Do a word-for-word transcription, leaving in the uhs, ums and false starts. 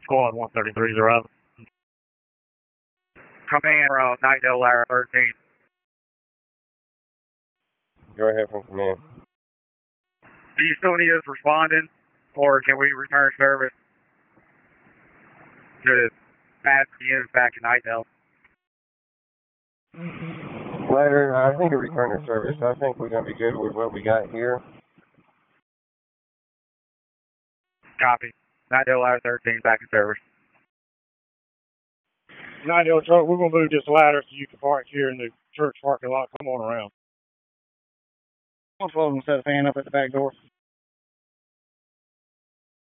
Squad one thirty-three is arriving. Command from Nightdale Ladder thirteen. Go ahead from command. Do you still need us responding, or can we return service to pass the units back to Nightdale? Later, I think a return to service. I think we're going to be good with what we got here. Copy. Nightdale Ladder thirteen back in service. Nightdale truck, we're going to move this ladder so you can park here in the church parking lot. Come on around. I'll float and set a fan up at the back door.